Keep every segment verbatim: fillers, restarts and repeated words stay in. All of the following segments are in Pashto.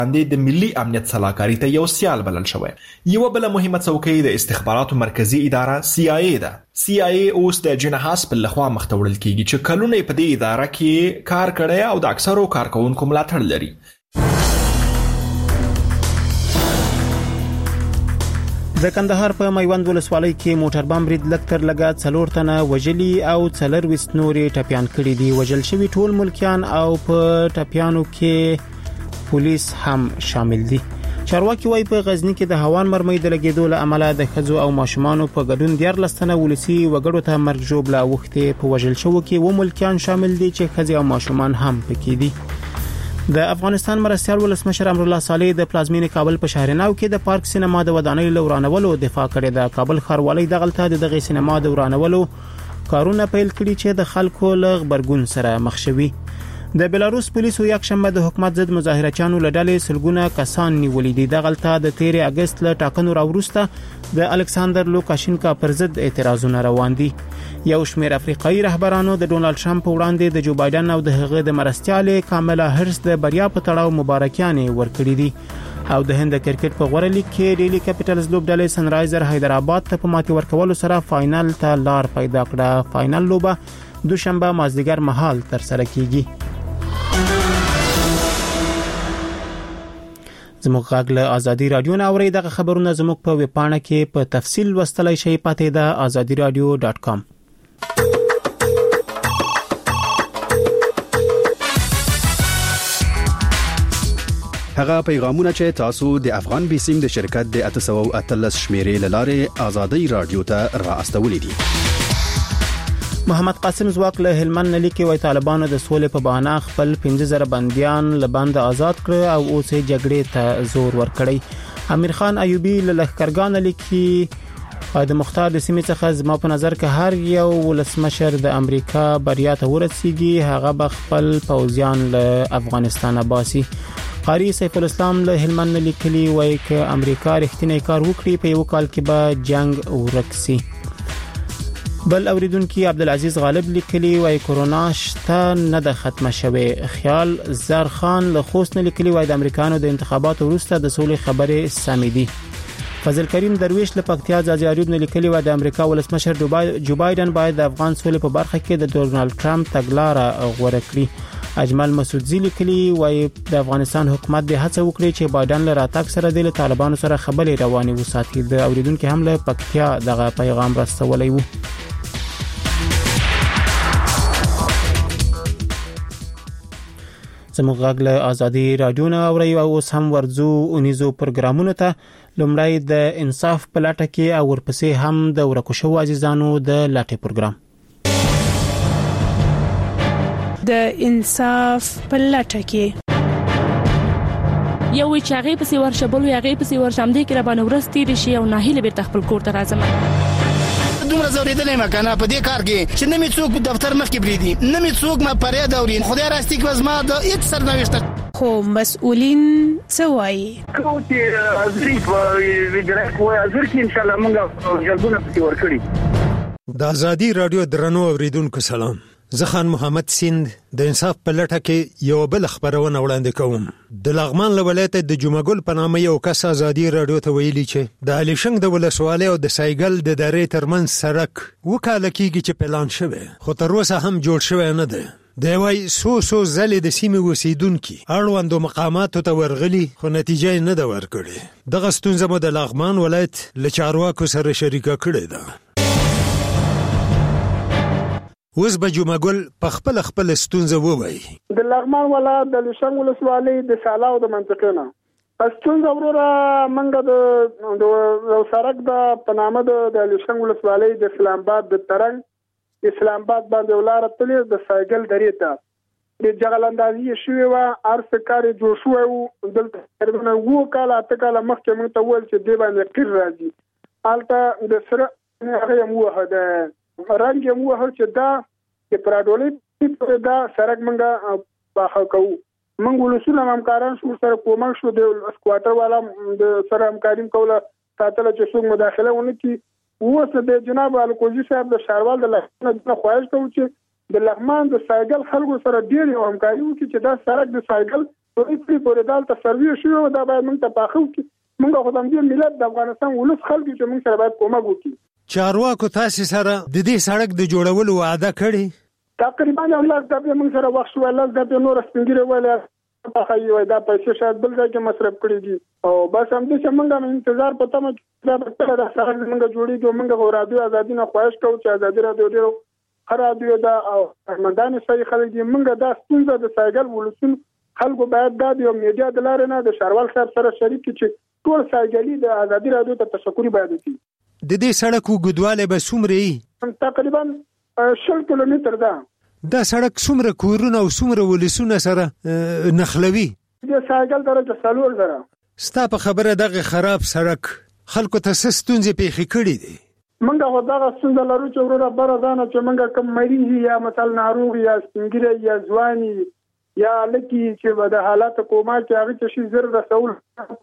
د ملي امنیت صلاحکاري ته یو سیال بلل شوی. یو بل مهمه څوکۍ د استخباراتو مرکزی اداره سی آی ای ده. سی آی ای اوس د جن هاسپل لخوا مخته وړل کیږي چې کلونه په دې اداره کې کار کړی او د اکثرو کارکونکو ملاتړ لري. د کندهار په میوند ولسوالۍ کې موټر بم برید لکتر لګا څلور تنه وجلی او څلور وست نورې ټپيان کړي دي. وجل شوی ټول ملکیان او په ټپيانو کې پولیس هم شامل دي. چارواکي وايي په غزنی کې د هوان مرمۍ د لګیدو له امله د خزو او ماشومان په ګډون ډیر لستنه ولسی وګړو ته مرګ جوړه وخته په وجل شو کې و ملکیان شامل دي چې خزي او ماشومان هم پکې دي. د افغانستان مرستيال ولسمشر امر الله صالح د پلازمینې کابل په شهر نو کې د پارک سینما د ودانۍ لورانولو دفاع کړې ده. کابل ښاروالۍ د غلطه دغه سینما د ورانولو کارونه پیل کړي چې د خلکو له خبرګون سره مخ شوي. د بلاروس پولیسو یک شنبه د حکومت ضد مظاهرچیانو لړلې سلګونه کسان نیولې دي. د غلطه د تیر اگست له ټاکنو راوروسته د الکساندر لوکاشینکا پر ضد اعتراضونه روان دي. یو شمېر افریقایي رهبرانو د ډونالد ټرمپ وړاندې د جو بایدن او د هغه د مرستيال کاملا هرس د بریا په تړاو مبارکیانې ورکړې دي. او د هند کرکټ په غوړه لیګ کې ډیلی کیپټلز لوبډلې سنرایزر حیدرآباد ته په ماتې ورکولو سره فائنل ته لار پیدا کړه. فائنل لوبه دوشنبه مازدیګر مهال تر سره کیږي. زموږ غږ له ازادي رادیو نه اوري. دغه خبرونه زموږ په ویب پاڼه کې په تفصیل لوستلای شئ. پته ده azadi radio dot com. هغه پیغامونه چې تاسو د افغان بیسیم د شرکت د اته سوه اتلس شمیرې لاره ازادي رادیو ته را استولې دي. محمد قاسم زواک له هلمند لیکي وای طالبانو د سولې په بهانه خپل پنځه زره بنديان له بند آزاد کړ او اوس یې جګړې ته زور ورکړی. امیر خان ایوبی له لخرګان لیکي د مختار د سیمې څخه زما په نظر کې هر یو ولسمشر د امریکا بریا ته ورسیږي هغه به خپل پوځیان له افغانستان باسي. قاری سیف الاسلام له هلمند لیکلي وای ک امریکا رښتینی کار وکړي په یو کال کې به جنگ ورکسي. بل اوریدونکو عبدالعزیز غالب لیکلی وای کورونا شته نه د ختمه شوه. خیال زرخان له خوست نه لیکلی وای د امریکانو د انتخاباتو وروسته د سولې خبره سمیدي. فضل کریم درویش له پکتیا ځاځي نه لیکلی وای د امریکا ولسمشر جو بایدن باید د افغان سولې په برخه کې د ډونالد ټرمپ تګلارې غوړه کړي. اجمل مسعودزی لیکلی وای د افغانستان حکومت د هڅه وکړي چې بایدن له راتګ سره د طالبانو سره خبرې رواني وساتي. د اوریدونکو هم له پکتیا دغه پیغام رسولای وو. زموږ غږ له ازادي رادیو نه اوري او اوس هم ورځو اونیزو پروګرامونو ته. لومړی د انصاف په لټه کې او ورپسې هم د ورکو شو عزیزانو د لټه پروګرام. د انصاف په لټه کې یو چې هغه په سی ورشبل او هغه په سی ورشم دي کې را باندې ورستي رشي او ناهیله به تخپل کور ته راځم. دومره زوریدلې مکانه په دې کار کې چې نمې څوک دفتر مخ کې بریدي نمې څوک ما پرې دورین خدای راستي کې وزما د هیڅ سرنوشت خو مسؤلین څه وایي کوم چې ازري ویډرک وای ازر کې ان شاء الله موږ جلبونه پکې ورکړي. د ازادي رادیو درنو اوریدونکو سلام. زه خان محمد سیند د انصاف په لټه کې یو بل خبرونه وړاندې کوم. د لغمان له ولایت د جمعګل په نامه یو کس ازادي رادیو ته ویلي چې د الیشنګ د ولسوالۍ او د سایګل د درې ترمنځ سړک وکاله کیږي چې پلان شوی خو تر اوسه هم جوړ شوی نه دی. دی وايي سو سو ځلې د سیمې اوسیدونکي اړوندو مقاماتو ته ورغلي خو نتیجه نه ده ورکړې. دغه ستونزه مو د لغمان ولایت له چارواکو سره شریکه کړې ده. اوس به جمعګل په خپل خپل ستونزه ووایي. د لغمان ولایت د لشنګ ولسوالۍ د سالاو د منطقې نه ستونزه وروره منګه د د سړک د پنامه د لشنګ ولسوالۍ د اسلام آباد د ترنګ اسلام آباد باندې ولاره تلې د سایګل درې ته د جغلاندازي شوی و ارس کاری جوړ شو او دلته تقریبا وو کال اته کال مخکې موږ ته ول چې دی باندې قیر راځي البته د سره هغه مو هدا رنګ مو هر چې دا چې پراډولې په دا سرک منګه باخه کوو منګ ولسونه همکاران شو سره کومک شو د سکواټر والا د سره همکاریم کوله ساتل چې څوک مداخله ونه کی اوس د جناب الکوزي صاحب د شاروال د لغمان خواهش کوي چې د لغمان د سایګل خلکو سره ډیر همکاري وکړي چې دا سرک د سایګل پرې پورې دالته سروي شو دا باید موږ ته پاخو کی موږ خو د ملت د افغانستان ولس خلک چې موږ سره باید کومک وکړي. چارواکو تاسو سره د دې سړک د جوړولو وعده کړې؟ تقریبا یو لاک د موږ سره وخت شو لاک د نور سپینګری ولا په یو دا پیسې شاید بل ځای کې مصرف کړی دي او بس هم دې چې موږ انتظار پته مو دا به دا سره موږ جوړیږو. موږ رادیو ازادي نه خواهش کوو چې ازادي رادیو ډیرو رادیو دا او مدان صحیح خلک دي. موږ دا ستونزه د سایګل ولسون خلکو باید دا د میډیا د لارې نه د شاروال صاحب سره شریک چې ټول سایګلي د ازادي رادیو ته تشکر باید وکړي. د دې سړک وګدواله به څومره؟ تقریبا شل کیلومتر ده. دا سړک څومره کورونه او څومره ولسونه سره نخلوي؟ د سایګل درجه څلور زره. ستا په خبره دغه خراب سړک خلکو ته څه ستونزې پیښې کړي دي؟ موږ خو دغه ستونزه لرو چې وروره بره دانه چې موږ کوم مریض یا مثلا ناروغ یا سپینګری یا ځواني یا لکه چې د حالات کومه چې هغه چې شي زر رسول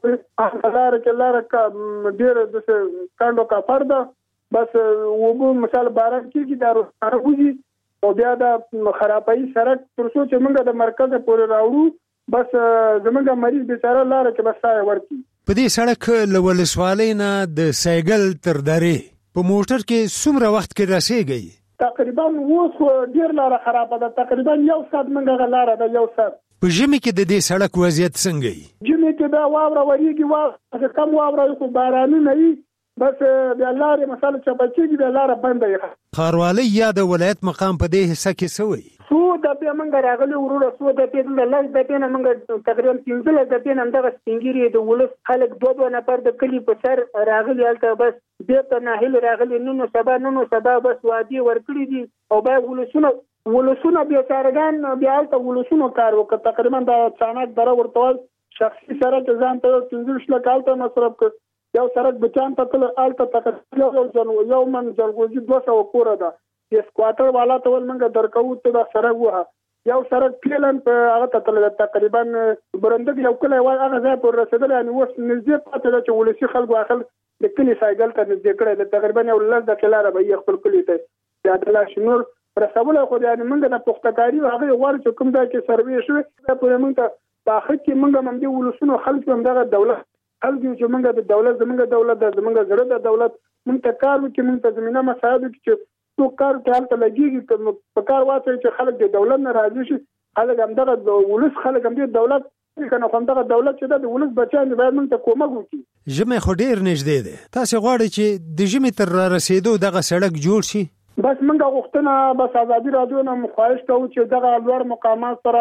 هزار کې لاره کا ډیر د کاندو کا فرده بس وبو مثال باران کې دا راوځي او بیا د خرابای سړک ترڅو چې موږ د مرکز پورې راوړو بس زمونږ مریض بیچاره لاره کې بس سای ورکی. په دې سړک له ولسوالۍ نه د سایګل تر درې په موټر کې څومره وخت کې رسیږي؟ تقریبا اوس ډیر لاره خرابه ده. تقریبا یو ساعت موږ لاره ده یو ساعت. په ژمي کې د دې سړک وضعیت څنګه وي؟ ژمي کې دا واوره وريږي وا کم واوره خو بارانونه وي بس د لارې مثلا چې بچیږي د لارې بنده وي. ښاروالۍ یا د ولایت مقام په دې حصہ کې څه وایي؟ څو دپې موږ راغلي وروره څو دپې د لس دپې نه موږ تقریبا پنځلس دپې نه همدغه سپینګیري د ولس خلک دوه دوه نفر د کلي په سر راغلي هلته بس بېرته ناهیلې راغلي نن نو سبا نن نو سبا بس وعدې ورکړي دي او باید ولسونه ولسونه بېچارهګان بیا هلته ولسونو کار وکړه. تقریبا د چانک دره ورته وایي شخصي سړک ځان ته پنځه ویشت لکه هلته مصرف کړ. یو سړک بچان ته تل هلته تقریبا یو من جلغوزي دوه سوه کوره ده. د سکواټر والا ته ول موږ درکوو ته دا سړک وه یو سړک پیلن په هغه ته تللی تقریبا برندګ یو کلی وایي هغه ځای پورې رسېدلی یعنې اوس نږدې پاتې ده چې ولسي خلکو اخل د کلي سایګل ته نږدې کړی ده. تقریبا یو لس دقیقې لاره به یې خپل کلي ته د عدالت نور رسولی خو یعنې موږ د پختکاري هغه غواړو چې کوم ځای کې سروې شوې دا پورې موږ ته په آخر کې موږ هم همدې ولسونو خلک همدغه دولت خلک چې موږ د دولت زموږ دولت د زموږ زړه د دولت موږ ته کار وکړي موږ ته زمینه مساعد وکړي چې څوک کار کې هلته لګېږي په کار واچوي چې خلک د دولت نه راضي شي. خلک همدغه د ولس خلک همدې دولت که نه خو همدغه دولت چې ده د ولس بچیان دي باید موږ ته کومک وکړي. ژمی خو ډېر نږدې دی. تاسې غواړئ چې د ژمي تر را رسېدو دغه سړک جوړ شي؟ بس موږ غوښتنه بس ازادي راډیو نه خواهش کوو چې دغه لوړ مقامات سره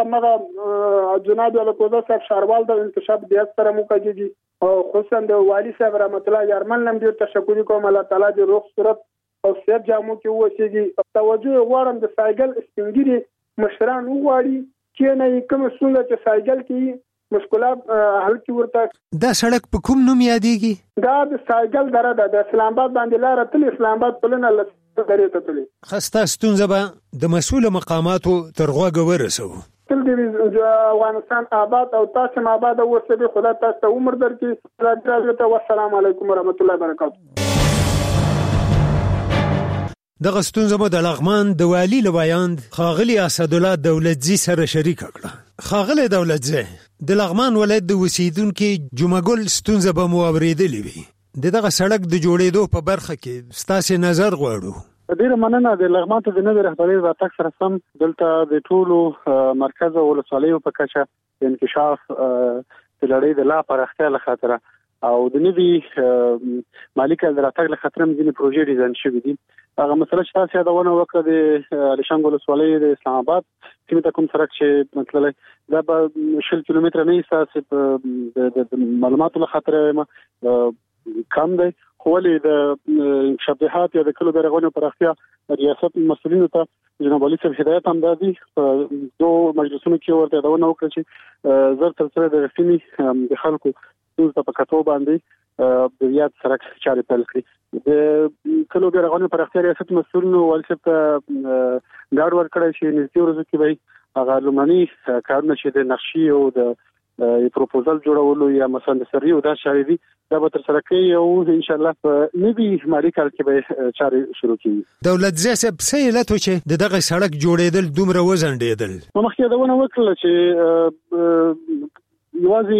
مغه جناب الکوزه صاحب شاروال د انتشاب دیت سره موکږي او خصوصا د والی صاحب رحمت الله یارمن نم ډیر تشکر کوم الله تعالی دې روغ صورت او صحت جامو کې وسیږي. توجه غواړم د سایګل سپینګری مشران وغواړي چې نه کوم څنګه چې سایګل کې مشکلات حل کی ورته. دا سړک په کوم نوم یادېږي؟ دا د سایګل دره ده د اسلام آباد باندې لاره تل اسلام آباد پلنه درې ته تللی. خسته ستونزه به د مسؤل مقاماتو تر غوږه ورسوو. تل دې افغانستان آباد او تاسو هم آباد اوسئ. خدا تاسو ته عمر درکړي. راځي ته والسلام علیکم ورحمت الله وبرکاته. دغه ستونزه مو د لغمان د والي له بیان ښاغلي اسدالله دولتزي سره شریکه کړه. ښاغلی دولتزی د لغمان ولایت د اوسېدونکي جمعګل ستونزه به مو اورېدلې وي. د دغه سړک د جوړېدو په برخه کې ستاسې نظر غواړو. ډیره مننه. د لغمان ته د نوې رهبرۍ راتګ سره سم دلته د ټولو مرکز او ولسوالیو په کچه د انکشاف د لړۍ د لا پراختیا له خاطره او د نوي مالي کال د راتګ له خاطره ځینې پروژې ډیزاین شوي دي. هغه مسله چې تاسو یادونه وکړه د الیشنګ ولسوالۍ د اسلام آباد سیمې ته کوم سړک چې مطلب دا به شل کیلومتره نه ایساسي د معلوماتو له خاطره کم دی. خو ولې د انکشاف یا د کلو د رغونې پراختیا ریاست مسؤلینو ته جناب علي صاحب هدایت هم دادي په دوه مجلسونو کې ورته یادونه وکړه چې زر تر سره د رسمي د خلکو ستونزو ته په کتو باندې د یاد سړک چارې پیل کړي. د کلو د رغونې پراختیا ریاست مسؤلینو والي صاحب ته ډاډ ورکړی چې نږدې ورځو کې به هغه لومړني کارونه چې د نقشې او د یو پروپوزل جوړولو یا مثلا د سری او دا چارې دي دا به تر سره کوي او ان شاء الله په نوي مالي کال کې به چارې شروع کیږي. دولتزی صاحب څه علت و چې دغه سړک جوړېدل دومره وځنډېدل؟ نو مخکې دا ونه وکړل چې یوازې